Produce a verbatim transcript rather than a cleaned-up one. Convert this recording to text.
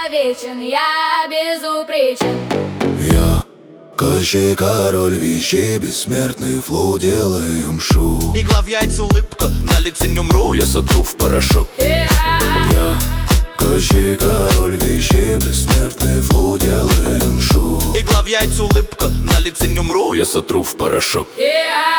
вечен, я безупречен. Я Кощей, король вещей, бессмертный флоу, делаем шоу. Игла в яйца, улыбка, на лице не умру, Я сотру в порошок. Я Я Кощей, король вещей, бессмертный флоу, делаем шоу. Игла в яйца, улыбка, на лице не умру, Я сотру в порошок. Я